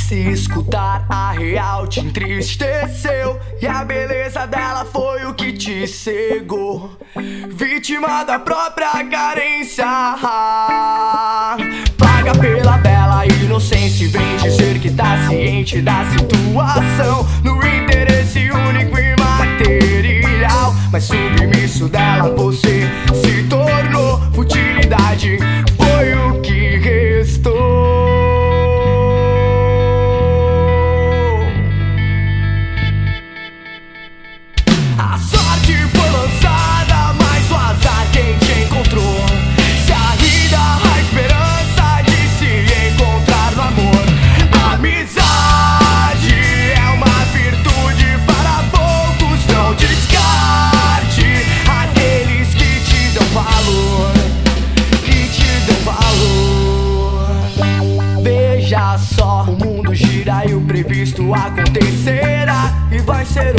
Se escutar a real te entristeceu e a beleza dela foi o que te cegou, vítima da própria carência. Paga pela bela inocência e vem dizer que tá ciente da situação, no interesse único e material. Mas submisso dela você se tornou, futilidade foi o que restou. A sorte foi lançada, mas o azar quem te encontrou. Se a vida, a esperança de se encontrar no amor. A amizade é uma virtude para poucos, não descarte aqueles que te dão valor, que te dão valor. Veja só, o mundo gira e o previsto acontecerá, e vai ser